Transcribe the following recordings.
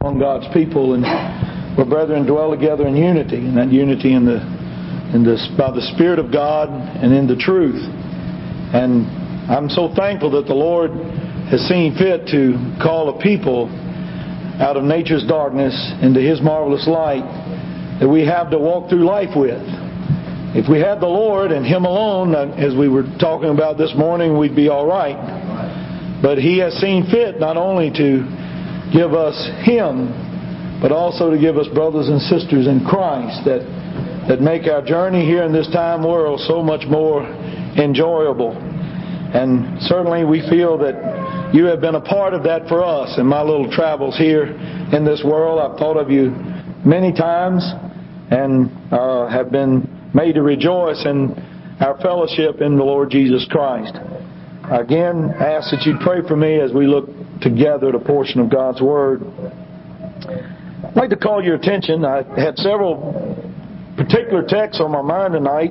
among God's people, and where brethren dwell together in unity, and that unity by the Spirit of God and in the truth. And I'm so thankful that the Lord has seen fit to call a people out of nature's darkness into His marvelous light that we have to walk through life with. If we had the Lord and Him alone, as we were talking about this morning, we'd be all right. But He has seen fit not only to give us Him, but also to give us brothers and sisters in Christ that make our journey here in this time world so much more enjoyable. And certainly we feel that you have been a part of that for us in my little travels here in this world. I've thought of you many times and have been made to rejoice in our fellowship in the Lord Jesus Christ. Again, I ask that you'd pray for me as we look together at a portion of God's Word. I'd like to call your attention. I had several particular texts on my mind tonight.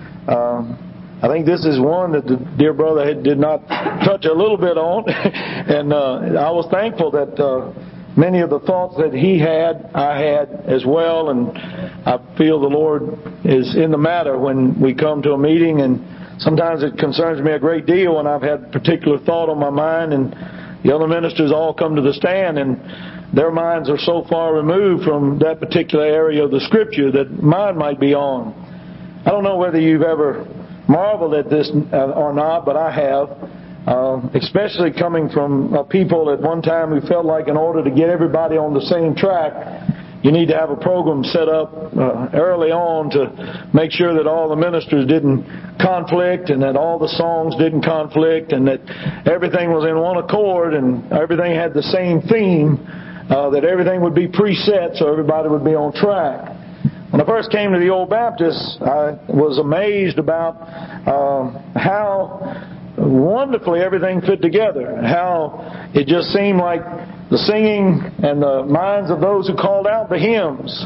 I think this is one that the dear brother did not touch a little bit on. And I was thankful that many of the thoughts that he had, I had as well. And I feel the Lord is in the matter when we come to a meeting. And sometimes it concerns me a great deal when I've had a particular thought on my mind and the other ministers all come to the stand and their minds are so far removed from that particular area of the Scripture that mine might be on. I don't know whether you've ever marveled at this or not, but I have. Especially coming from people at one time who felt like in order to get everybody on the same track, you need to have a program set up early on to make sure that all the ministers didn't conflict and that all the songs didn't conflict and that everything was in one accord and everything had the same theme, that everything would be preset so everybody would be on track. When I first came to the Old Baptist, I was amazed about how wonderfully everything fit together. How it just seemed like the singing and the minds of those who called out the hymns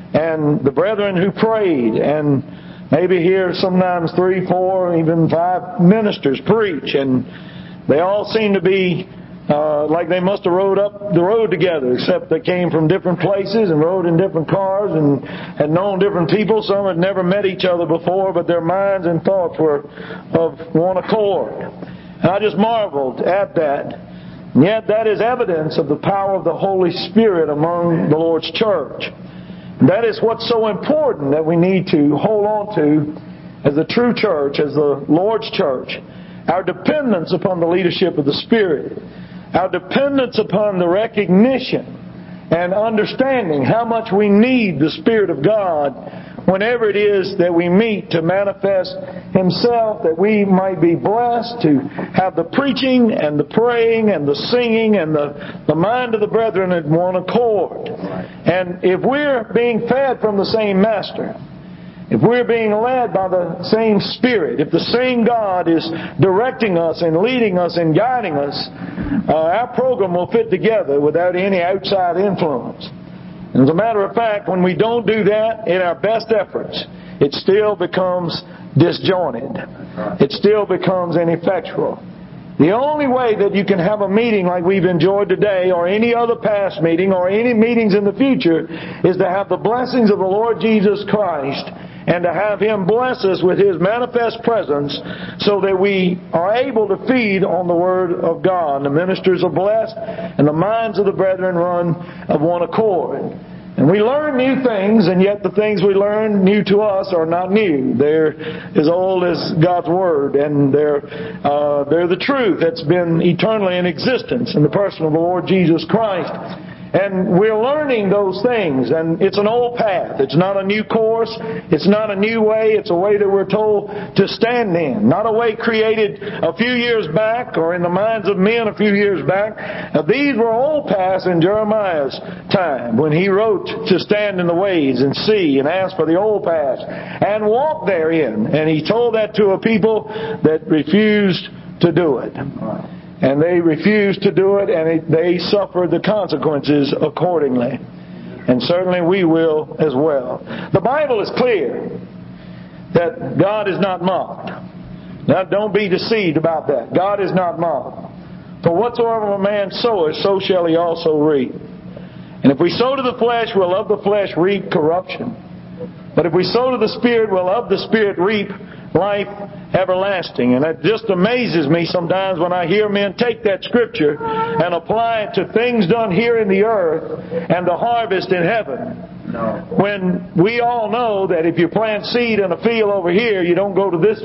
and the brethren who prayed and maybe here sometimes 3, 4, even 5 ministers preach and they all seem to be like they must have rode up the road together, except they came from different places and rode in different cars and had known different people. Some had never met each other before, but their minds and thoughts were of one accord. And I just marveled at that. And yet that is evidence of the power of the Holy Spirit among the Lord's church. And that is what's so important that we need to hold on to as the true church, as the Lord's church. Our dependence upon the leadership of the Spirit. Our dependence upon the recognition and understanding how much we need the Spirit of God whenever it is that we meet to manifest Himself, that we might be blessed to have the preaching and the praying and the singing and the mind of the brethren in one accord. And if we're being fed from the same Master, if we're being led by the same Spirit, if the same God is directing us and leading us and guiding us, our program will fit together without any outside influence. And as a matter of fact, when we don't do that in our best efforts, it still becomes disjointed. It still becomes ineffectual. The only way that you can have a meeting like we've enjoyed today or any other past meeting or any meetings in the future is to have the blessings of the Lord Jesus Christ and to have Him bless us with His manifest presence so that we are able to feed on the Word of God. The ministers are blessed and the minds of the brethren run of one accord. And we learn new things, and yet the things we learn new to us are not new. They're as old as God's Word, and they're the truth that's been eternally in existence in the person of the Lord Jesus Christ. And we're learning those things, and it's an old path. It's not a new course. It's not a new way. It's a way that we're told to stand in. Not a way created a few years back or in the minds of men a few years back. Now, these were old paths in Jeremiah's time when he wrote to stand in the ways and see and ask for the old paths and walk therein. And he told that to a people that refused to do it. And they refused to do it, and they suffered the consequences accordingly. And certainly we will as well. The Bible is clear that God is not mocked. Now don't be deceived about that. God is not mocked. For whatsoever a man soweth, so shall he also reap. And if we sow to the flesh, we'll of the flesh reap corruption. But if we sow to the Spirit, we'll of the Spirit reap life everlasting. And it just amazes me sometimes when I hear men take that Scripture and apply it to things done here in the earth and the harvest in heaven. When we all know that if you plant seed in a field over here, you don't go to this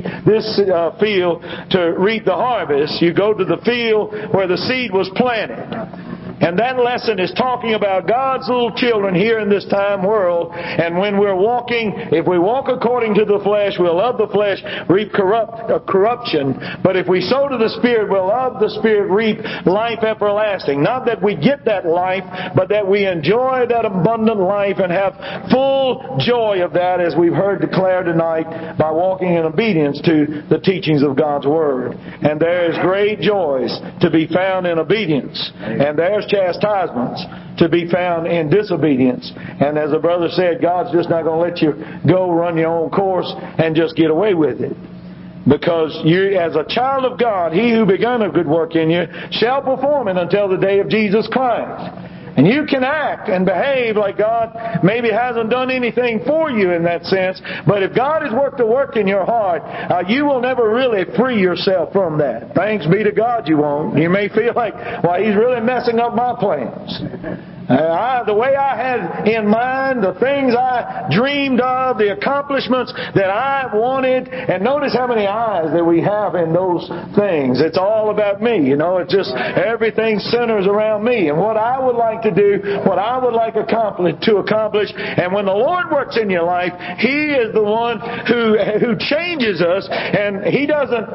field to reap the harvest. You go to the field where the seed was planted. And that lesson is talking about God's little children here in this time world. And when we're walking, if we walk according to the flesh, we'll of the flesh reap corruption. But if we sow to the Spirit, we'll of the Spirit reap life everlasting. Not that we get that life, but that we enjoy that abundant life and have full joy of that, as we've heard declared tonight, by walking in obedience to the teachings of God's Word. And there's great joys to be found in obedience. And there's chastisements to be found in disobedience. And as the brother said, God's just not going to let you go run your own course and just get away with it. Because you, as a child of God, He who begun a good work in you shall perform it until the day of Jesus Christ. And you can act and behave like God maybe hasn't done anything for you in that sense. But if God has worked a work in your heart, you will never really free yourself from that. Thanks be to God you won't. You may feel like, well, He's really messing up my plans. The way I had in mind, the things I dreamed of, the accomplishments that I wanted. And notice how many eyes that we have in those things. It's all about me. You know, it's just everything centers around me and what I would like to do, what I would like to accomplish. And when the Lord works in your life, He is the one who changes us. And He doesn't,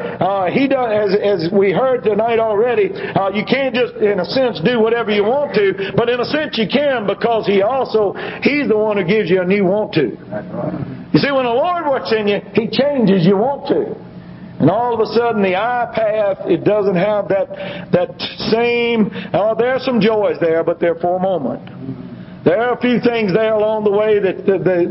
as we heard tonight already, you can't just, in a sense, do whatever you want to. But in a sense, you can, because He's the one who gives you a new want to. You see, when the Lord works in you, He changes your want to. And all of a sudden the eye path, it doesn't have that same, there are some joys there, but they're for a moment. There are a few things there along the way that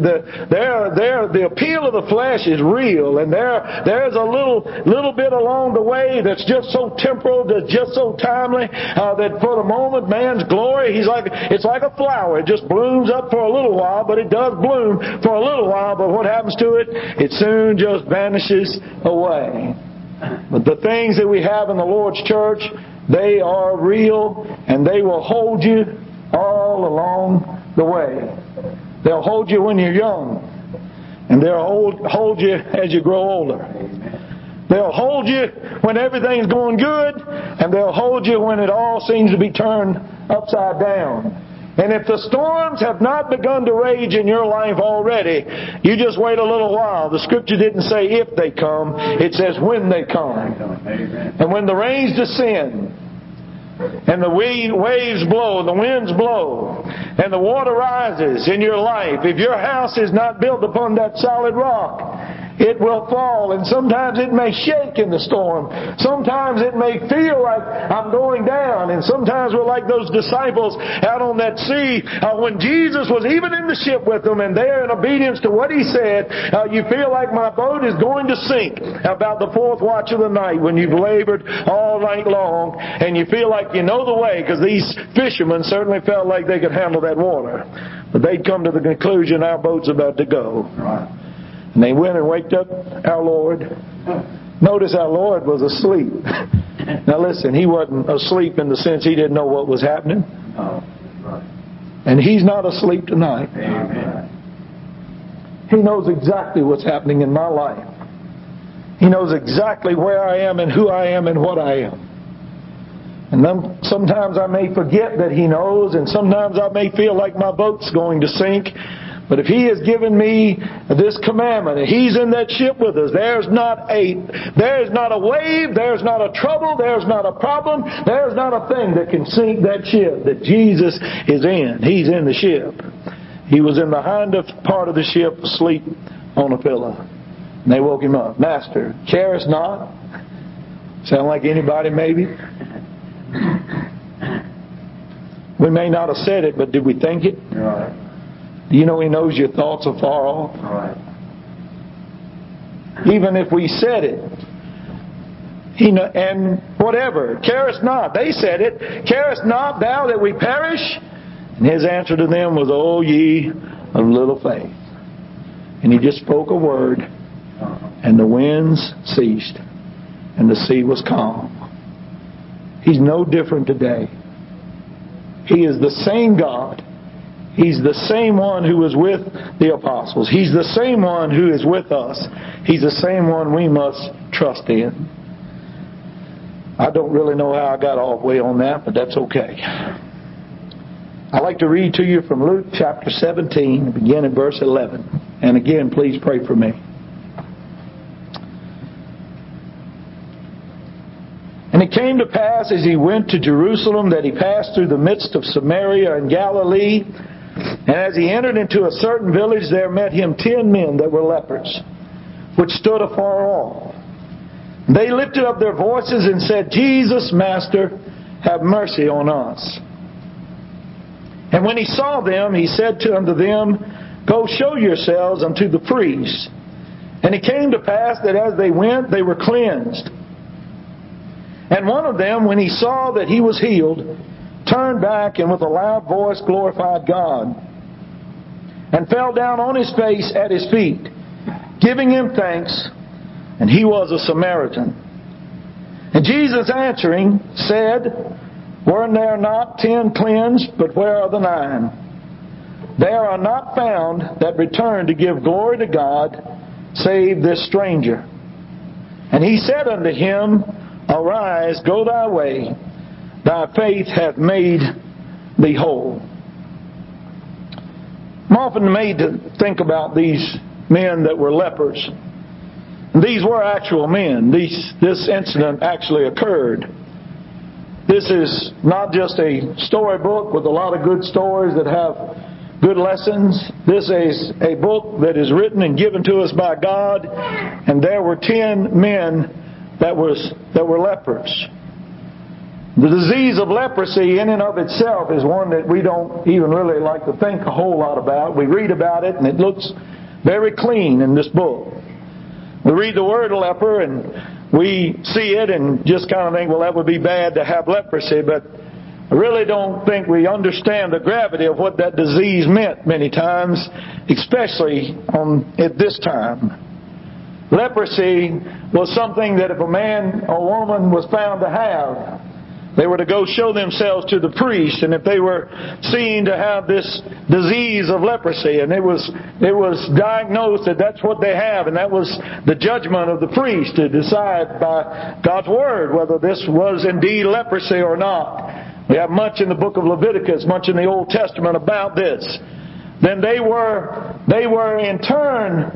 the appeal of the flesh is real, and there's a little bit along the way that's just so temporal, that's just so timely, that for the moment, man's glory, it's like a flower. It just blooms up for a little while, but it does bloom for a little while, but what happens to it? It soon just vanishes away. But the things that we have in the Lord's church, they are real, and they will hold you all along the way. They'll hold you when you're young, and they'll hold you as you grow older. They'll hold you when everything's going good, and they'll hold you when it all seems to be turned upside down. And if the storms have not begun to rage in your life already, you just wait a little while. The Scripture didn't say if they come, it says when they come. And when the rains descend, and the waves blow, the winds blow, and the water rises in your life, if your house is not built upon that solid rock, it will fall. And sometimes it may shake in the storm. Sometimes it may feel like I'm going down. And sometimes we're like those disciples out on that sea when Jesus was even in the ship with them, and there in obedience to what He said, you feel like my boat is going to sink about the fourth watch of the night, when you've labored all night long and you feel like you know the way, because these fishermen certainly felt like they could handle that water. But they'd come to the conclusion, our boat's about to go. And they went and waked up our Lord. Notice our Lord was asleep. Now listen, He wasn't asleep in the sense He didn't know what was happening. And He's not asleep tonight. He knows exactly what's happening in my life. He knows exactly where I am and who I am and what I am. And then sometimes I may forget that He knows, and sometimes I may feel like my boat's going to sink. But if He has given me this commandment, and He's in that ship with us, there's not a wave, there's not a trouble, there's not a problem, there's not a thing that can sink that ship that Jesus is in. He's in the ship. He was in the hinder part of the ship, asleep on a pillow. And they woke Him up. Master, carest not? Sound like anybody maybe? We may not have said it, but did we think it? Right. Do you know He knows your thoughts are far off? Right. Even if we said it, and whatever, carest not. They said it, carest not thou that we perish? And His answer to them was, "O ye of little faith." And He just spoke a word, and the winds ceased, and the sea was calm. He's no different today. He is the same God. He's the same one who was with the apostles. He's the same one who is with us. He's the same one we must trust in. I don't really know how I got off way on that, but that's okay. I'd like to read to you from Luke chapter 17, begin at verse 11. And again, please pray for me. And it came to pass as He went to Jerusalem that He passed through the midst of Samaria and Galilee. And as He entered into a certain village, there met Him 10 men that were lepers, which stood afar off. They lifted up their voices and said, "Jesus, Master, have mercy on us." And when He saw them, He said unto them, "Go show yourselves unto the priests." And it came to pass that as they went, they were cleansed. And one of them, when he saw that he was healed, turned back and with a loud voice glorified God, and fell down on his face at His feet, giving Him thanks. And he was a Samaritan. And Jesus answering said, "Were there not 10 cleansed? But where are the 9? There are not found that return to give glory to God, save this stranger." And He said unto him, "Arise, go thy way, thy faith hath made thee whole." I'm often made to think about these men that were lepers. These were actual men. This incident actually occurred. This is not just a storybook with a lot of good stories that have good lessons. This is a book that is written and given to us by God. And there were 10 men that were lepers. The disease of leprosy in and of itself is one that we don't even really like to think a whole lot about. We read about it and it looks very clean in this book. We read the word leper and we see it and just kind of think, well, that would be bad to have leprosy, but I really don't think we understand the gravity of what that disease meant many times, especially at this time. Leprosy was something that if a man or woman was found to have, they were to go show themselves to the priest, and if they were seen to have this disease of leprosy, and it was diagnosed that that's what they have, and that was the judgment of the priest to decide by God's Word whether this was indeed leprosy or not. We have much in the book of Leviticus, much in the Old Testament about this. Then they were in turn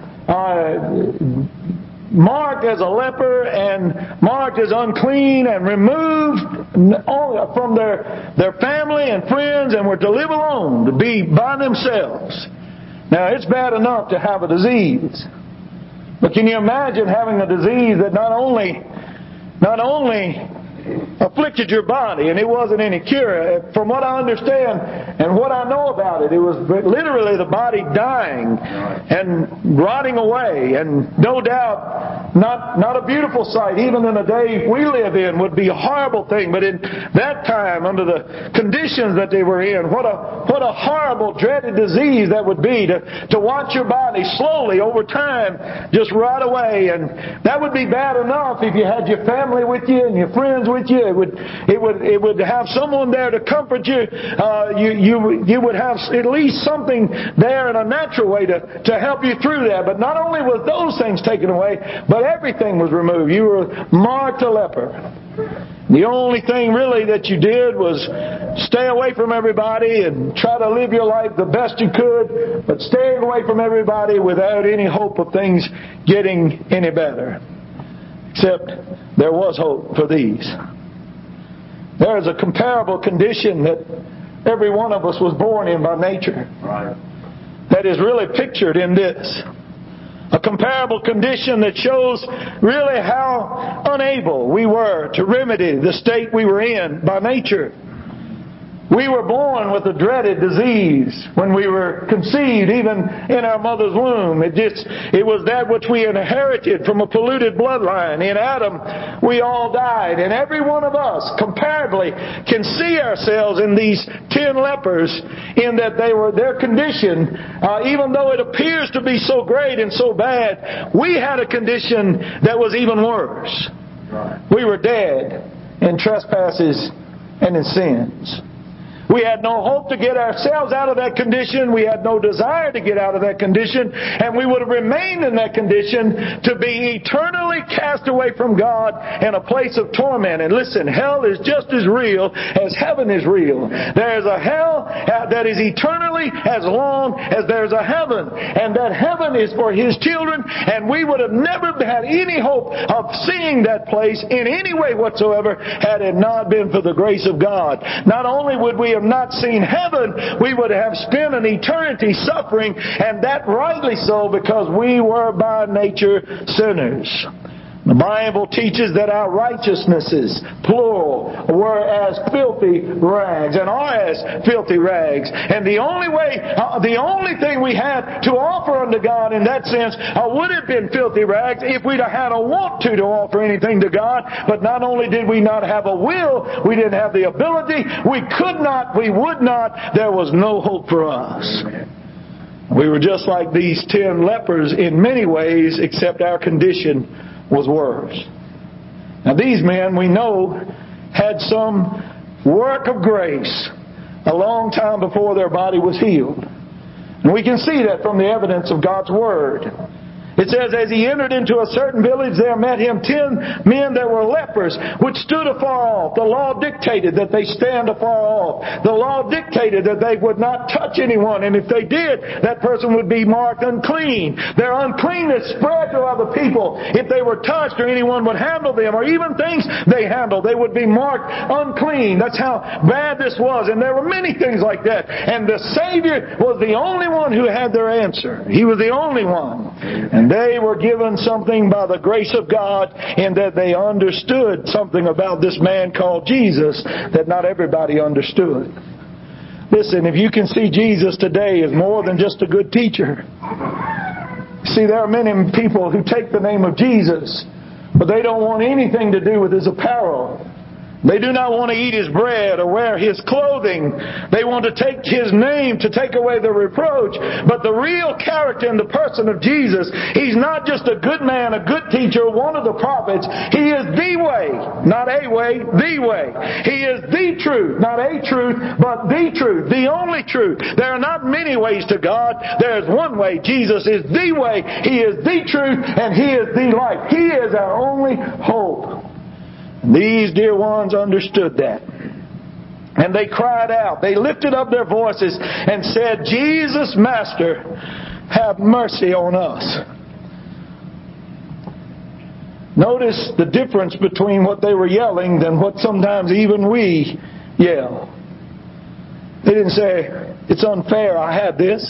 marked as a leper and marked as unclean and removed from their family and friends and were to live alone, to be by themselves. Now, it's bad enough to have a disease, but can you imagine having a disease that not only afflicted your body, and it wasn't any cure. From what I understand and what I know about it, it was literally the body dying and rotting away, and no doubt not a beautiful sight. Even in the day we live in would be a horrible thing, but in that time, under the conditions that they were in, what a horrible, dreaded disease that would be to watch your body slowly over time just rot away. And that would be bad enough if you had your family with you and your friends with you. It would have someone there to comfort you. You would have at least something there in a natural way to help you through that. But not only was those things taken away, but everything was removed. You were marked a leper. The only thing really that you did was stay away from everybody and try to live your life the best you could, but staying away from everybody without any hope of things getting any better. Except there was hope for these. There is a comparable condition that every one of us was born in by nature. Right. That is really pictured in this. A comparable condition that shows really how unable we were to remedy the state we were in by nature. We were born with a dreaded disease when we were conceived, even in our mother's womb. It was that which we inherited from a polluted bloodline. In Adam, we all died. And every one of us, comparably, can see ourselves in these 10 lepers in that their condition, even though it appears to be so great and so bad, we had a condition that was even worse. We were dead in trespasses and in sins. We had no hope to get ourselves out of that condition. We had no desire to get out of that condition. And we would have remained in that condition to be eternally cast away from God in a place of torment. And listen, hell is just as real as heaven is real. There is a hell that is eternally as long as there's a heaven. And that heaven is for His children. And we would have never had any hope of seeing that place in any way whatsoever had it not been for the grace of God. Not only would we have not seen heaven, we would have spent an eternity suffering, and that rightly so, because we were by nature sinners. The Bible teaches that our righteousnesses, plural, were as filthy rags and are as filthy rags. And the only thing we had to offer unto God in that sense would have been filthy rags if we'd have had a want to offer anything to God. But not only did we not have a will, we didn't have the ability, we could not, we would not, there was no hope for us. We were just like these 10 lepers in many ways, except our condition was worse. Now these men, we know, had some work of grace a long time before their body was healed. And we can see that from the evidence of God's Word. It says, as he entered into a certain village, there met him 10 men that were lepers, which stood afar off. The law dictated that they stand afar off. The law dictated that they would not touch anyone, and if they did, that person would be marked unclean. Their uncleanness spread to other people. If they were touched or anyone would handle them, or even things they handled, they would be marked unclean. That's how bad this was. And there were many things like that. And the Savior was the only one who had their answer. He was the only one. And they were given something by the grace of God in that they understood something about this man called Jesus that not everybody understood. Listen, if you can see Jesus today as more than just a good teacher. See, there are many people who take the name of Jesus, but they don't want anything to do with His apparel. They do not want to eat His bread or wear His clothing. They want to take His name to take away the reproach. But the real character in the person of Jesus, He's not just a good man, a good teacher, one of the prophets. He is the way, not a way, the way. He is the truth, not a truth, but the truth, the only truth. There are not many ways to God. There is one way. Jesus is the way. He is the truth, and He is the life. He is our only hope. These dear ones understood that. And they cried out. They lifted up their voices and said, Jesus, Master, have mercy on us. Notice the difference between what they were yelling than what sometimes even we yell. They didn't say, it's unfair, I had this.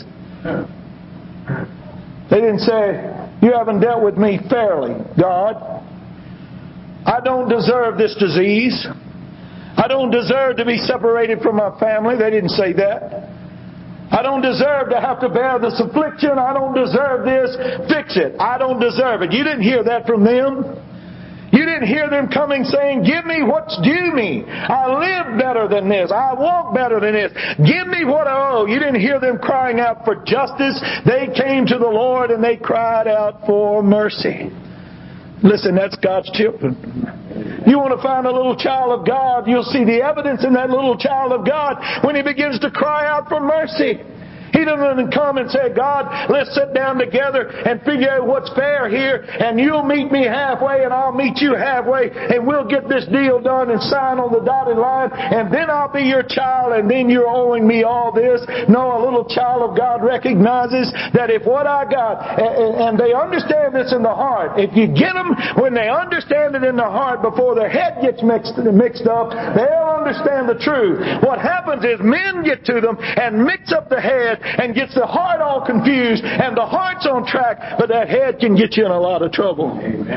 They didn't say, you haven't dealt with me fairly, God. I don't deserve this disease. I don't deserve to be separated from my family. They didn't say that. I don't deserve to have to bear this affliction. I don't deserve this. Fix it. I don't deserve it. You didn't hear that from them. You didn't hear them coming saying, give me what's due me. I live better than this. I walk better than this. Give me what I owe. You didn't hear them crying out for justice. They came to the Lord and they cried out for mercy. Listen, that's God's children. You want to find a little child of God, you'll see the evidence in that little child of God when he begins to cry out for mercy. He doesn't come and say, God, let's sit down together and figure out what's fair here, and you'll meet me halfway and I'll meet you halfway, and we'll get this deal done and sign on the dotted line, and then I'll be your child, and then you're owing me all this. No, a little child of God recognizes that if what I got, and they understand this in the heart, if you get them when they understand it in the heart before their head gets mixed up, they'll understand the truth. What happens is men get to them and mix up the head and gets the heart all confused, and the heart's on track, but that head can get you in a lot of trouble. Amen.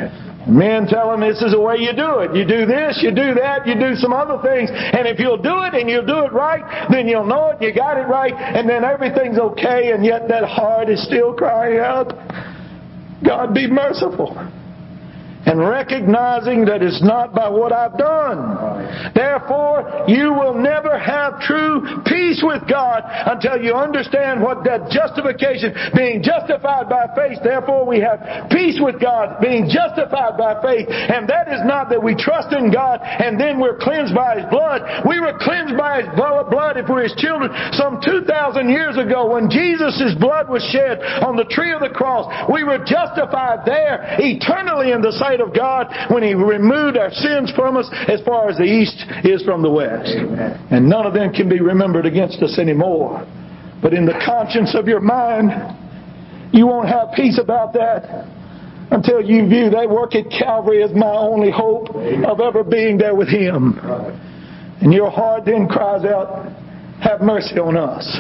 Men tell them this is the way you do it. You do this, you do that, you do some other things. And if you'll do it and you'll do it right, then you'll know it, you got it right, and then everything's okay, and yet that heart is still crying out, God be merciful. And recognizing that it's not by what I've done. Therefore, you will never have true peace with God until you understand what that justification, being justified by faith. Therefore, we have peace with God, being justified by faith. And that is not that we trust in God and then we're cleansed by His blood. We were cleansed by His blood if we're His children some 2,000 years ago when Jesus' blood was shed on the tree of the cross. We were justified there eternally in the sight of God when He removed our sins from us as far as the east is from the west. Amen. And none of them can be remembered against us anymore. But in the conscience of your mind, you won't have peace about that until you view that work at Calvary as my only hope of ever being there with Him. And your heart then cries out, have mercy on us.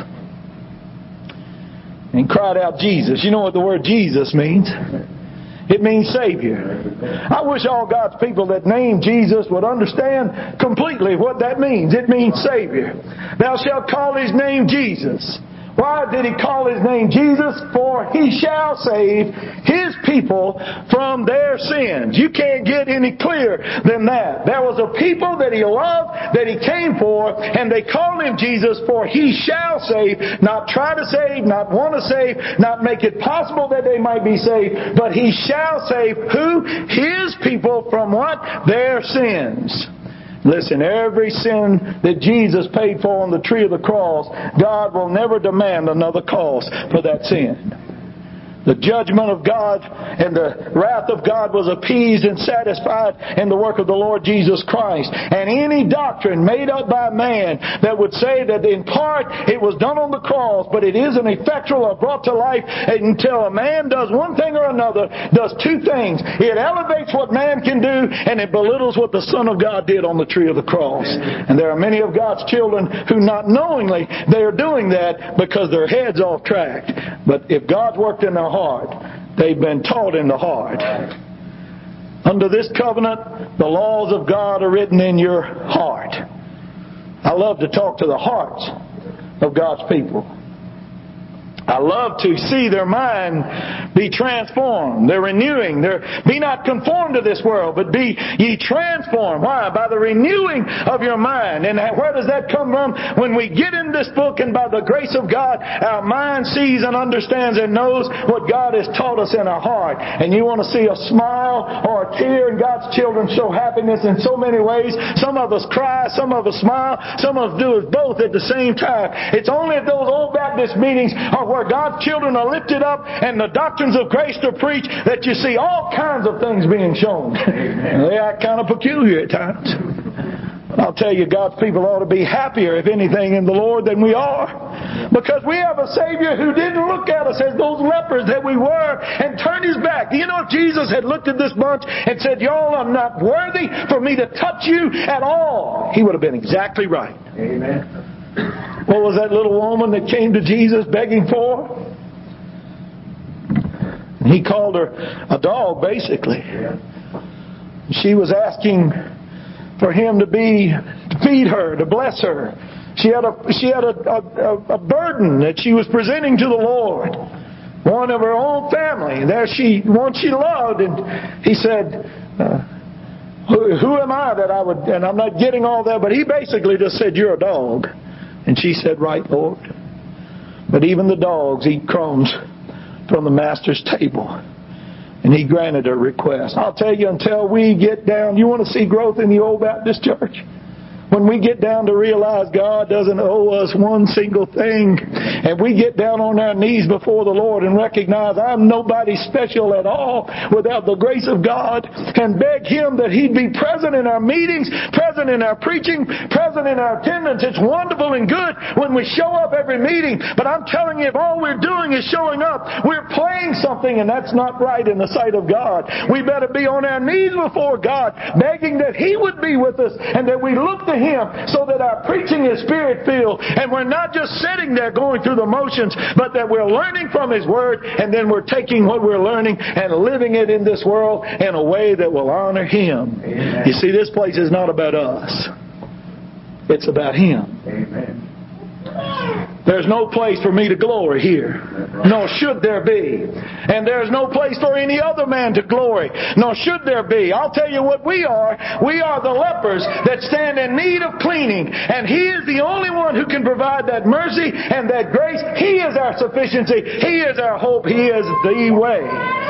And cried out, Jesus. You know what the word Jesus means? It means Savior. I wish all God's people that name Jesus would understand completely what that means. It means Savior. Thou shalt call His name Jesus. Why did He call His name Jesus? For He shall save His people from their sins. You can't get any clearer than that. There was a people that He loved, that He came for, and they called Him Jesus, for He shall save. Not try to save, not want to save, not make it possible that they might be saved, but He shall save who? His people from what? Their sins. Listen, every sin that Jesus paid for on the tree of the cross, God will never demand another cost for that sin. The judgment of God and the wrath of God was appeased and satisfied in the work of the Lord Jesus Christ. And any doctrine made up by man that would say that in part it was done on the cross, but it isn't effectual or brought to life until a man does one thing or another, does two things. It elevates what man can do, and it belittles what the Son of God did on the tree of the cross. And there are many of God's children who not knowingly they are doing that because their head's off track. But if God's worked in their heart, they've been taught in the heart. Under this covenant, the laws of God are written in your heart. I love to talk to the hearts of God's people. I love to see their mind be transformed. They're renewing. Be not conformed to this world, but be ye transformed. Why? By the renewing of your mind. And where does that come from? When we get in this book and by the grace of God, our mind sees and understands and knows what God has taught us in our heart. And you want to see a smile or a tear, and God's children show happiness in so many ways. Some of us cry, some of us smile, some of us do it both at the same time. It's only at those old Baptist meetings where God's children are lifted up and the doctrines of grace are preached that you see all kinds of things being shown. They act kind of peculiar at times. But I'll tell you, God's people ought to be happier, if anything, in the Lord than we are. Because we have a Savior who didn't look at us as those lepers that we were and turned His back. Do you know if Jesus had looked at this bunch and said, y'all are not worthy for me to touch you at all, He would have been exactly right. Amen. What was that little woman that came to Jesus begging for? He called her a dog, basically. She was asking for Him to feed her, to bless her. She had a burden that she was presenting to the Lord. One of her own family. One she loved. And He said, who am I that I would... And I'm not getting all that, but He basically just said, you're a dog. And she said, right, Lord. But even the dogs eat crumbs from the Master's table. And He granted her request. I'll tell you, until we get down, you want to see growth in the old Baptist church? When we get down to realize God doesn't owe us one single thing, and we get down on our knees before the Lord and recognize I'm nobody special at all without the grace of God, and beg Him that He'd be present in our meetings, present in our preaching, present in our attendance. It's wonderful and good when we show up every meeting, but I'm telling you, if all we're doing is showing up, we're playing something, and that's not right in the sight of God. We better be on our knees before God, begging that He would be with us, and that we look to Him Him, so that our preaching is Spirit-filled, and we're not just sitting there going through the motions, but that we're learning from His Word, and then we're taking what we're learning and living it in this world in a way that will honor Him. Amen. You see, this place is not about us. It's about Him. Amen. There's no place for me to glory here, nor should there be. And there's no place for any other man to glory, nor should there be. I'll tell you what we are. We are the lepers that stand in need of cleaning. And He is the only one who can provide that mercy and that grace. He is our sufficiency. He is our hope. He is the way.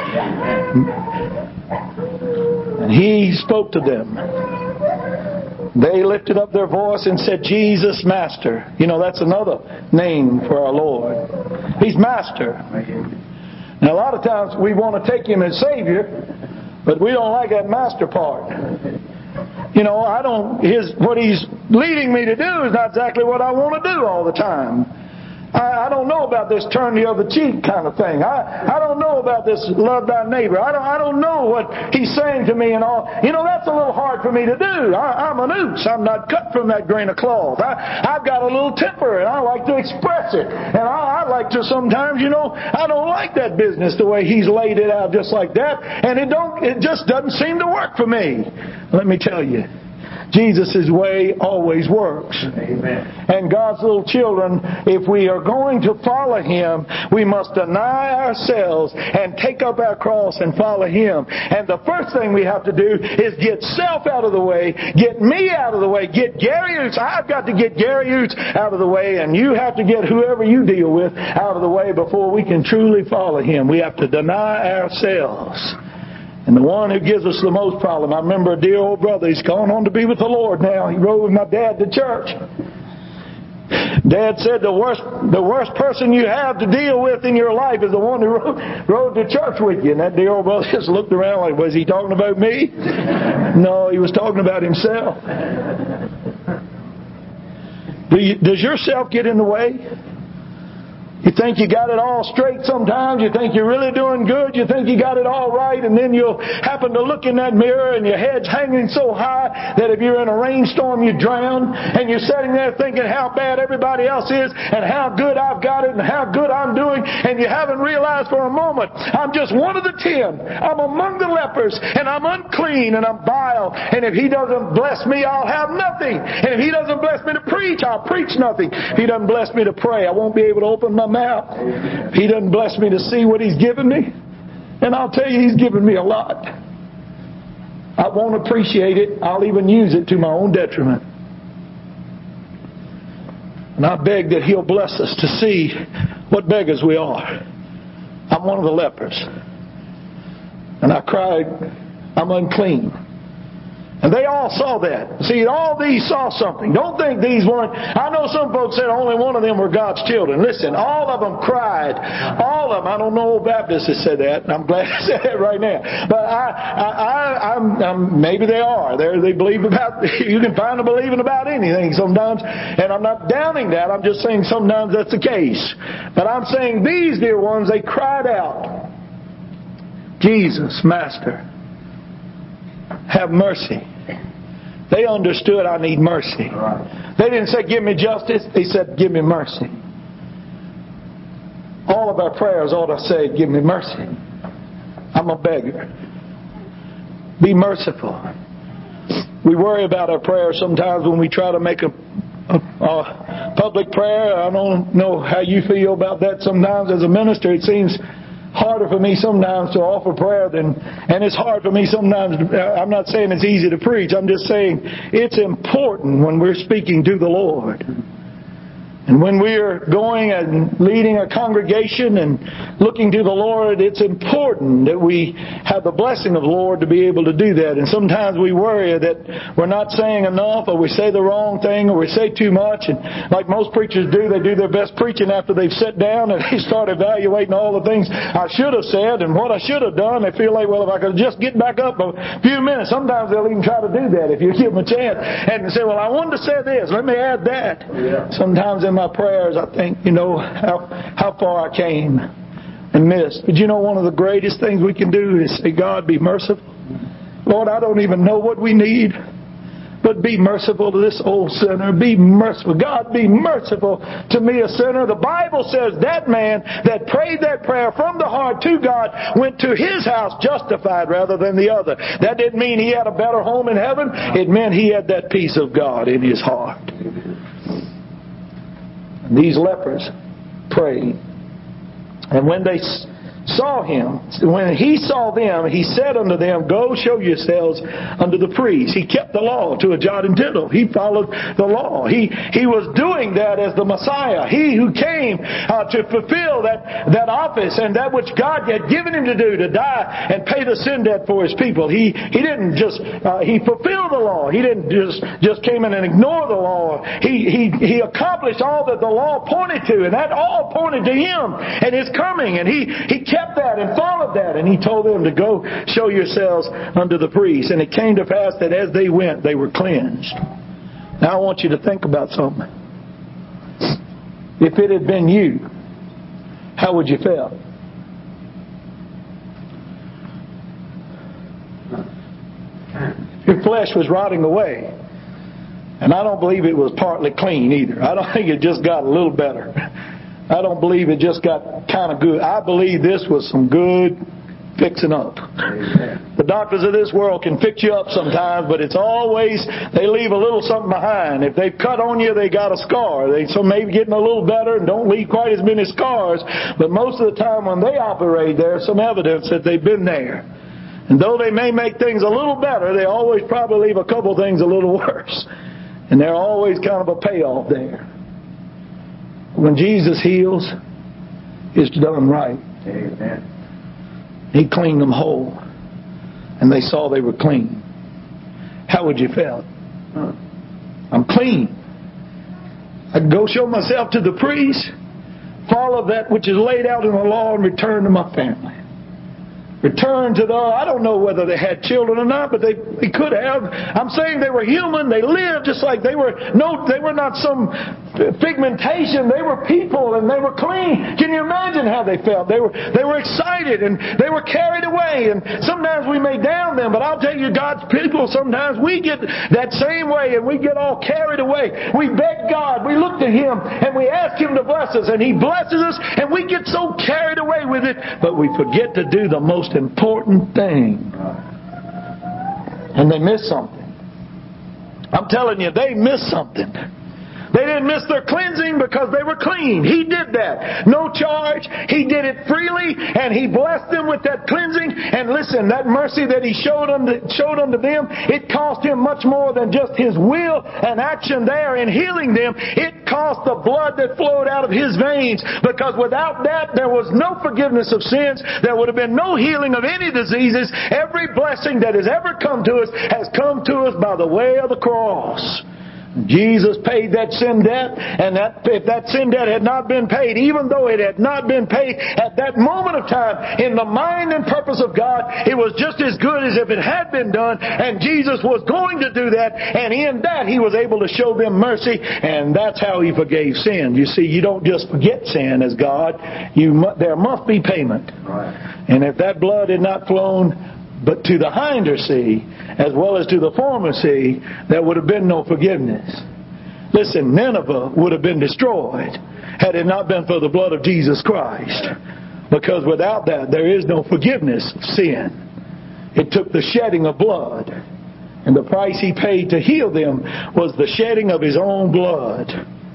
And He spoke to them. They lifted up their voice and said, Jesus, Master. You know, that's another name for our Lord. He's Master. Now, a lot of times we want to take Him as Savior, but we don't like that Master part. You know, what He's leading me to do is not exactly what I want to do all the time. I don't know about this turn the other cheek kind of thing. I don't know about this love thy neighbor. I don't know what He's saying to me and all. You know, that's a little hard for me to do. I'm an oops. I'm not cut from that grain of cloth. I've got a little temper and I like to express it. And I like to sometimes, you know, I don't like that business the way He's laid it out just like that. And it just doesn't seem to work for me. Let me tell you. Jesus' way always works. Amen. And God's little children, if we are going to follow Him, we must deny ourselves and take up our cross and follow Him. And the first thing we have to do is get self out of the way, get me out of the way, get Gary Oots. I've got to get Gary Oots out of the way, and you have to get whoever you deal with out of the way before we can truly follow Him. We have to deny ourselves. And the one who gives us the most problem, I remember a dear old brother, he's gone on to be with the Lord now. He rode with my dad to church. Dad said the worst person you have to deal with in your life is the one who rode to church with you. And that dear old brother just looked around like, was he talking about me? No, he was talking about himself. Does yourself get in the way? You think you got it all straight sometimes. You think you're really doing good. You think you got it all right. And then you'll happen to look in that mirror and your head's hanging so high that if you're in a rainstorm, you drown. And you're sitting there thinking how bad everybody else is and how good I've got it and how good I'm doing. And you haven't realized for a moment, I'm just one of the 10. I'm among the lepers and I'm unclean and I'm vile. And if He doesn't bless me, I'll have nothing. And if He doesn't bless me to preach, I'll preach nothing. If He doesn't bless me to pray, I won't be able to open my mouth. If He doesn't bless me to see what He's given me, and I'll tell you, He's given me a lot. I won't appreciate it. I'll even use it to my own detriment. And I beg that He'll bless us to see what beggars we are. I'm one of the lepers. And I cried, I'm unclean. And they all saw that. See, all these saw something. Don't think these weren't. I know some folks said only one of them were God's children. Listen, all of them cried. All of them. I don't know old Baptists that said that. I'm glad I said that right now. But I'm maybe they are. They believe about. You can find them believing about anything sometimes. And I'm not downing that. I'm just saying sometimes that's the case. But I'm saying these dear ones, they cried out, Jesus, Master, have mercy. They understood I need mercy. They didn't say, give me justice. They said, give me mercy. All of our prayers ought to say, give me mercy. I'm a beggar. Be merciful. We worry about our prayers sometimes when we try to make a public prayer. I don't know how you feel about that sometimes as a minister. It seems harder for me sometimes to offer prayer and it's hard for me sometimes. I'm not saying it's easy to preach. I'm just saying it's important when we're speaking to the Lord. And when we're going and leading a congregation and looking to the Lord, it's important that we have the blessing of the Lord to be able to do that. And sometimes we worry that we're not saying enough, or we say the wrong thing, or we say too much. And like most preachers do, they do their best preaching after they've sat down and they start evaluating all the things I should have said and what I should have done. They feel like, well, if I could just get back up a few minutes. Sometimes they'll even try to do that if you give them a chance and say, well, I wanted to say this. Let me add that. Yeah. Sometimes in my prayers, I think, how far I came and missed. But one of the greatest things we can do is say, God, be merciful. Lord, I don't even know what we need, but be merciful to this old sinner. Be merciful. God, be merciful to me, a sinner. The Bible says that man that prayed that prayer from the heart to God went to his house justified rather than the other. That didn't mean he had a better home in heaven. It meant he had that peace of God in his heart. And these lepers prayed. And when they saw him, when he saw them, he said unto them, Go show yourselves unto the priests. He kept the law to a jot and tittle. He followed the law. He was doing that as the Messiah. He who came to fulfill that office and that which God had given him to do, to die and pay the sin debt for his people. He didn't just, he fulfilled the law. He didn't just came in and ignore the law. He accomplished all that the law pointed to, and that all pointed to him and his coming. And he kept that and followed that, and he told them to go show yourselves unto the priests. And it came to pass that as they went, they were cleansed. Now I want you to think about something. If it had been you, how would you feel? Your flesh was rotting away. And I don't believe it was partly clean either. I don't think it just got a little better. I don't believe it just got kind of good. I believe this was some good fixing up. The doctors of this world can fix you up sometimes, but it's always, they leave a little something behind. If they've cut on you, they got a scar. So maybe getting a little better and don't leave quite as many scars. But most of the time when they operate, there's some evidence that they've been there. And though they may make things a little better, they always probably leave a couple things a little worse. And there's always kind of a payoff there. When Jesus heals, it's done right. Amen. He cleaned them whole. And they saw they were clean. How would you feel? I'm clean. I can go show myself to the priest, follow that which is laid out in the law, and return to my family. Return to I don't know whether they had children or not, but they could have. I'm saying they were human. They lived just like they were not some pigmentation. They were people and they were clean. Can you imagine how they felt? They were excited and they were carried away. And sometimes we may down them, but I'll tell you, God's people, sometimes we get that same way and we get all carried away. We beg God, we look to Him and we ask Him to bless us, and He blesses us, and we get so carried away with it, but we forget to do the most important thing. And they miss something. I'm telling you, they missed something. They didn't miss their cleansing because they were clean. He did that. No charge. He did it freely, and He blessed them with that cleansing. And listen, that mercy that He showed unto them, it cost Him much more than just His will and action there in healing them. It cost the blood that flowed out of His veins, because without that there was no forgiveness of sins. There would have been no healing of any diseases. Every blessing that has ever come to us has come to us by the way of the cross. Jesus paid that sin debt, and if that sin debt had not been paid, even though it had not been paid at that moment of time, in the mind and purpose of God, it was just as good as if it had been done, and Jesus was going to do that, and in that He was able to show them mercy, and that's how He forgave sin. You see, you don't just forget sin as God. There must be payment. Right. And if that blood had not flown but to the hinder sea, as well as to the former sea, there would have been no forgiveness. Listen, Nineveh would have been destroyed had it not been for the blood of Jesus Christ. Because without that, there is no forgiveness of sin. It took the shedding of blood. And the price He paid to heal them was the shedding of His own blood.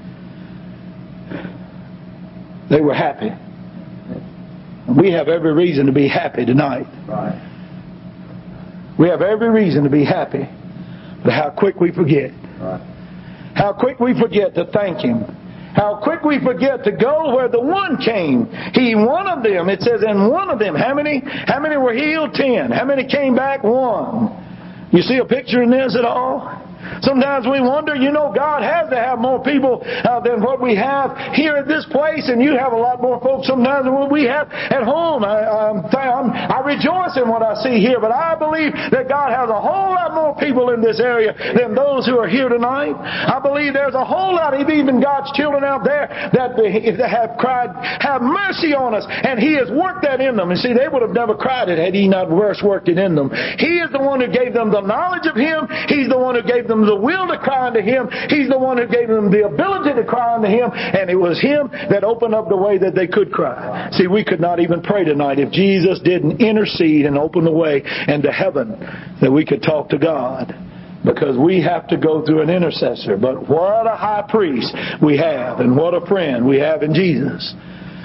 They were happy. And we have every reason to be happy tonight. Right. We have every reason to be happy, but how quick we forget. Right. How quick we forget to thank Him. How quick we forget to go where the one came. One of them, it says, and one of them, how many were healed? 10. How many came back? 1. You see a picture in this at all? Sometimes we wonder, God has to have more people than what we have here at this place, and you have a lot more folks sometimes than what we have at home. I rejoice in what I see here, but I believe that God has a whole lot more people in this area than those who are here tonight. I believe there's a whole lot of even God's children out there that have cried, have mercy on us, and He has worked that in them. And see, they would have never cried it had He not first worked it in them. He is the one who gave them the knowledge of Him. He's the one who gave them them the will to cry unto Him. He's the one who gave them the ability to cry unto Him. And it was Him that opened up the way that they could cry. See, we could not even pray tonight if Jesus didn't intercede and open the way into heaven that we could talk to God. Because we have to go through an intercessor. But what a high priest we have, and what a friend we have in Jesus.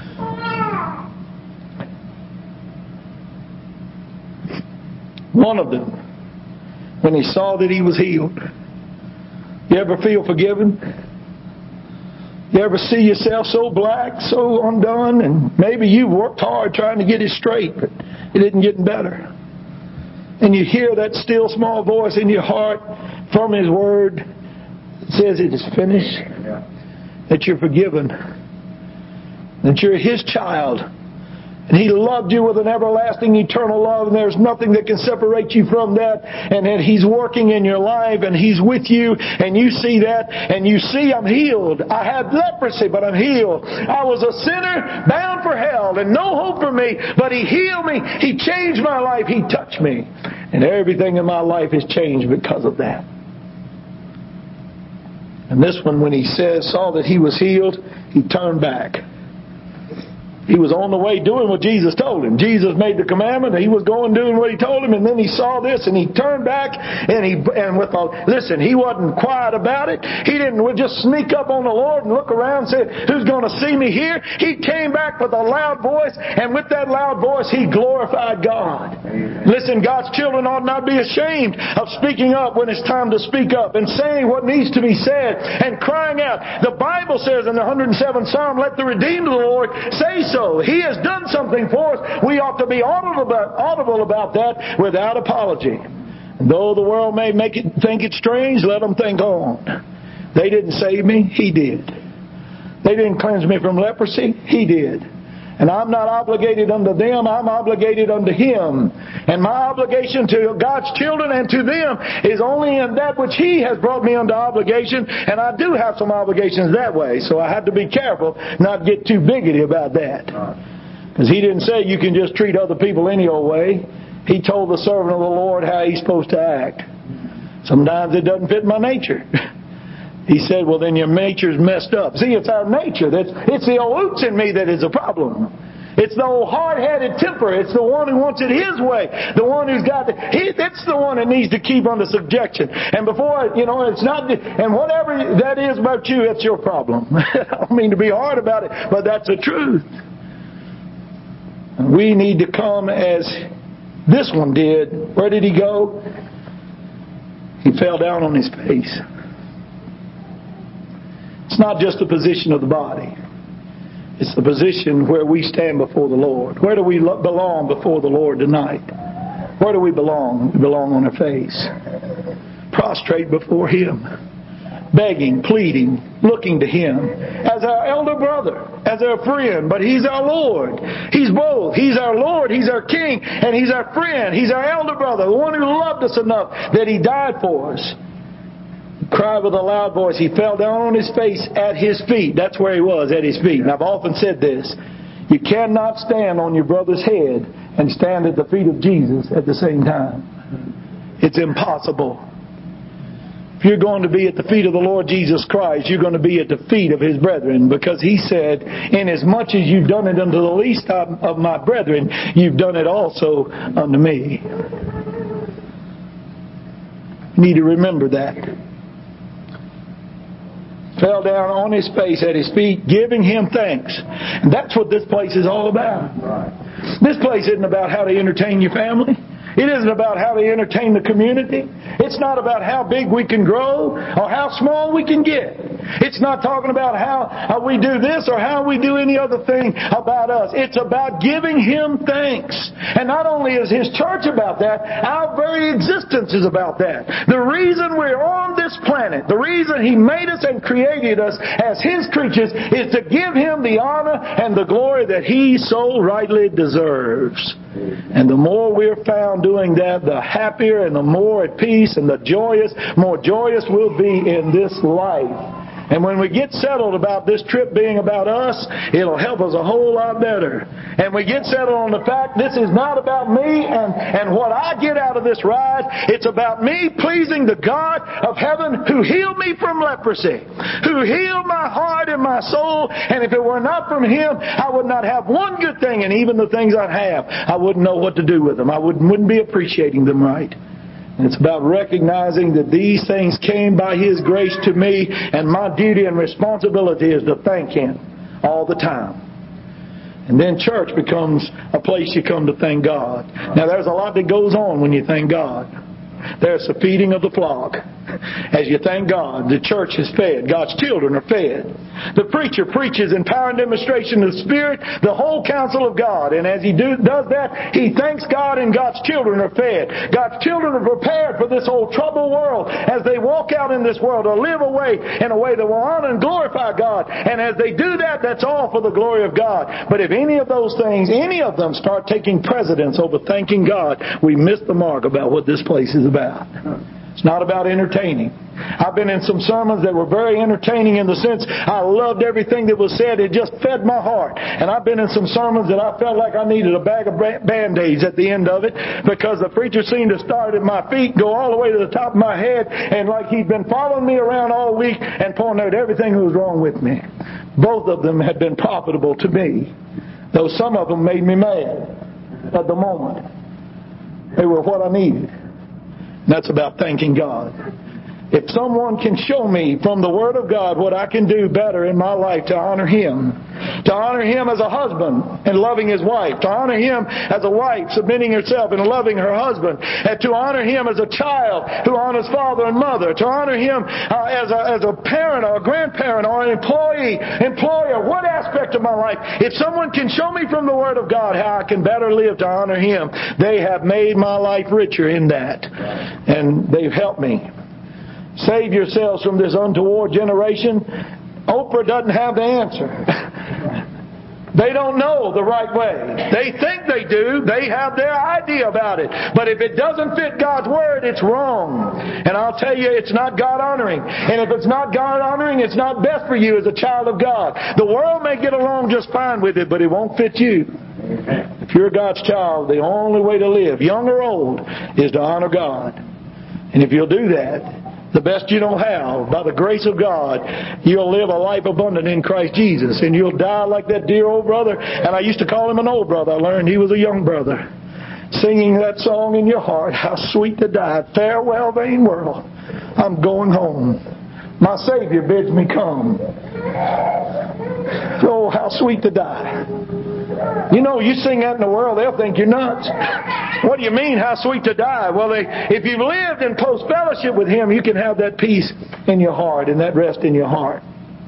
One of them, when he saw that he was healed. You ever feel forgiven? You ever see yourself so black, so undone, and maybe you've worked hard trying to get it straight, but it isn't getting better. And you hear that still small voice in your heart from His Word that says it is finished, that you're forgiven, that you're His child, and He loved you with an everlasting, eternal love, and there's nothing that can separate you from that, and that He's working in your life, and He's with you, and you see that, and you see, I'm healed. I had leprosy, but I'm healed. I was a sinner bound for hell, and no hope for me, but He healed me. He changed my life. He touched me. And everything in my life has changed because of that. And this one, when he saw that he was healed, he turned back. He was on the way doing what Jesus told him. Jesus made the commandment, and he was going doing what He told him, and then he saw this, and he turned back, listen, he wasn't quiet about it. He didn't just sneak up on the Lord and look around and say, who's going to see me here? He came back with a loud voice, and with that loud voice, he glorified God. Amen. Listen, God's children ought not be ashamed of speaking up when it's time to speak up, and saying what needs to be said, and crying out. The Bible says in the 107th Psalm, let the redeemed of the Lord say so. He has done something for us. We ought to be audible about that without apology. And though the world may think it strange, let them think on. They didn't save me. He did. They didn't cleanse me from leprosy. He did. And I'm not obligated unto them. I'm obligated unto Him. And my obligation to God's children and to them is only in that which He has brought me under obligation. And I do have some obligations that way. So I have to be careful not get too bigoted about that. Because He didn't say you can just treat other people any old way. He told the servant of the Lord how he's supposed to act. Sometimes it doesn't fit my nature. He said, well, then your nature's messed up. See, it's our nature. It's the old oots in me that is a problem. It's the old hard-headed temper. It's the one who wants it his way. The one who's got it's the one that needs to keep under subjection. And before, it's not, and whatever that is about you, it's your problem. I don't mean to be hard about it, but that's the truth. And we need to come as this one did. Where did he go? He fell down on his face. It's not just the position of the body. It's the position where we stand before the Lord. Where do we belong before the Lord tonight? Where do we belong? We belong on our face. Prostrate before Him. Begging, pleading, looking to Him. As our elder brother. As our friend. But He's our Lord. He's both. He's our Lord. He's our King. And He's our friend. He's our elder brother. The one who loved us enough that He died for us. Cried with a loud voice. He fell down on his face at His feet. That's where he was, at His feet. And I've often said this. You cannot stand on your brother's head and stand at the feet of Jesus at the same time. It's impossible. If you're going to be at the feet of the Lord Jesus Christ, you're going to be at the feet of His brethren. Because He said, inasmuch as you've done it unto the least of my brethren, you've done it also unto me. You need to remember that. Fell down on his face at His feet, giving Him thanks. And that's what this place is all about. This place isn't about how to entertain your family. It isn't about how to entertain the community. It's not about how big we can grow or how small we can get. It's not talking about how we do this or how we do any other thing about us. It's about giving Him thanks. And not only is His church about that, our very existence is about that. The reason we're on this planet, the reason He made us and created us as His creatures is to give Him the honor and the glory that He so rightly deserves. And the more we're found doing that, the happier and the more at peace and more joyous we'll be in this life. And when we get settled about this trip being about us, it'll help us a whole lot better. And we get settled on the fact this is not about me and what I get out of this ride. It's about me pleasing the God of heaven who healed me from leprosy, who healed my heart and my soul. And if it were not from Him, I would not have one good thing. And even the things I have, I wouldn't know what to do with them. I wouldn't be appreciating them right. And it's about recognizing that these things came by His grace to me, and my duty and responsibility is to thank Him all the time. And then church becomes a place you come to thank God. Now there's a lot that goes on when you thank God. There's the feeding of the flock. As you thank God, the church is fed. God's children are fed. The preacher preaches in power and demonstration of the Spirit, the whole counsel of God. And as he does that, he thanks God and God's children are fed. God's children are prepared for this old troubled world as they walk out in this world to live in a way that will honor and glorify God. And as they do that, that's all for the glory of God. But if any of those things, any of them start taking precedence over thanking God, we miss the mark about what this place is about. It's not about entertaining. I've been in some sermons that were very entertaining in the sense I loved everything that was said. It just fed my heart. And I've been in some sermons that I felt like I needed a bag of Band-Aids at the end of it because the preacher seemed to start at my feet, go all the way to the top of my head, and like he'd been following me around all week and pointing out everything that was wrong with me. Both of them had been profitable to me, though some of them made me mad at the moment. They were what I needed. That's about thanking God. If someone can show me from the Word of God what I can do better in my life to honor Him as a husband and loving his wife, to honor Him as a wife submitting herself and loving her husband, and to honor Him as a child who honors father and mother, to honor Him as a parent or a grandparent or an employer, what aspect of my life, if someone can show me from the Word of God how I can better live to honor Him, they have made my life richer in that. And they've helped me. Save yourselves from this untoward generation. Oprah doesn't have the answer. They don't know the right way. They think they do. They have their idea about it. But if it doesn't fit God's Word, it's wrong. And I'll tell you, it's not God honoring. And if it's not God honoring, it's not best for you as a child of God. The world may get along just fine with it, but it won't fit you. If you're God's child, the only way to live, young or old, is to honor God. And if you'll do that, the best you don't have, by the grace of God, you'll live a life abundant in Christ Jesus. And you'll die like that dear old brother. And I used to call him an old brother. I learned he was a young brother. Singing that song in your heart, how sweet to die. Farewell, vain world. I'm going home. My Savior bids me come. Oh, how sweet to die. You know, you sing that in the world, they'll think you're nuts. What do you mean, how sweet to die? Well, if you've lived in close fellowship with Him, you can have that peace in your heart and that rest in your heart.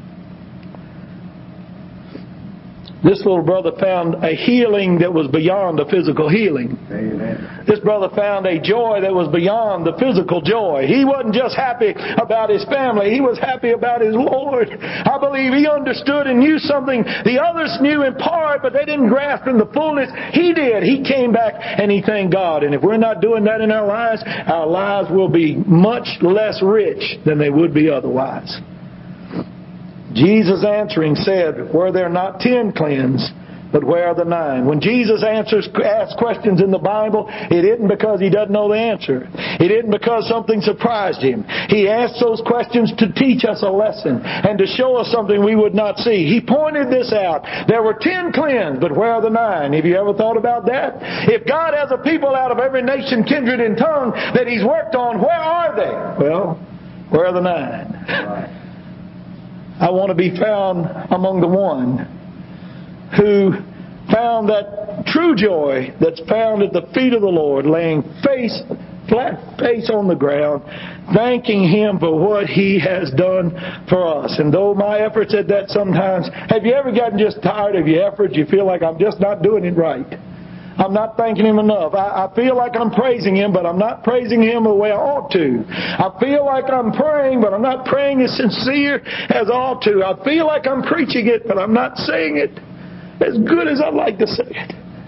This little brother found a healing that was beyond a physical healing. Amen. This brother found a joy that was beyond the physical joy. He wasn't just happy about his family. He was happy about his Lord. I believe he understood and knew something the others knew in part, but they didn't grasp in the fullness. He did. He came back and he thanked God. And if we're not doing that in our lives will be much less rich than they would be otherwise. Jesus answering said, were there not 10 cleansed, but where are the 9? When Jesus asks questions in the Bible, it isn't because He doesn't know the answer. It isn't because something surprised Him. He asks those questions to teach us a lesson and to show us something we would not see. He pointed this out. There were 10 cleansed, but where are the 9? Have you ever thought about that? If God has a people out of every nation, kindred, and tongue that He's worked on, where are they? Well, where are the 9? I want to be found among the one who found that true joy that's found at the feet of the Lord, laying flat face on the ground, thanking Him for what He has done for us. And though my efforts at that sometimes, have you ever gotten just tired of your efforts? You feel like I'm just not doing it right. I'm not thanking Him enough. I feel like I'm praising Him, but I'm not praising Him the way I ought to. I feel like I'm praying, but I'm not praying as sincere as I ought to. I feel like I'm preaching it, but I'm not saying it as good as I'd like to say it.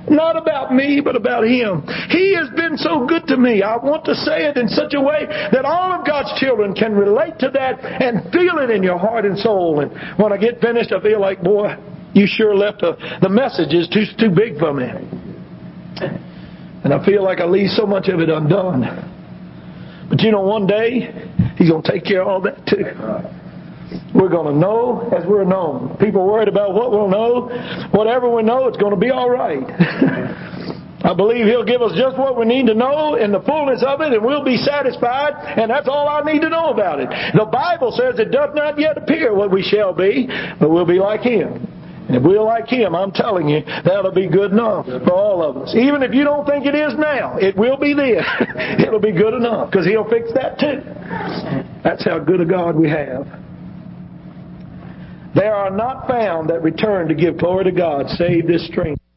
Not about me, but about Him. He has been so good to me. I want to say it in such a way that all of God's children can relate to that and feel it in your heart and soul. And when I get finished, I feel like, boy, you sure left the message is too big for me. And I feel like I leave so much of it undone. But you know, one day, He's going to take care of all that too. We're going to know as we're known. People worried about what we'll know. Whatever we know, it's going to be all right. I believe He'll give us just what we need to know in the fullness of it, and we'll be satisfied, and that's all I need to know about it. The Bible says it doth not yet appear what we shall be, but we'll be like Him. And if we're like Him, I'm telling you, that'll be good enough for all of us. Even if you don't think it is now, it will be then. It'll be good enough, because He'll fix that too. That's how good a God we have. There are not found that return to give glory to God, save this stranger.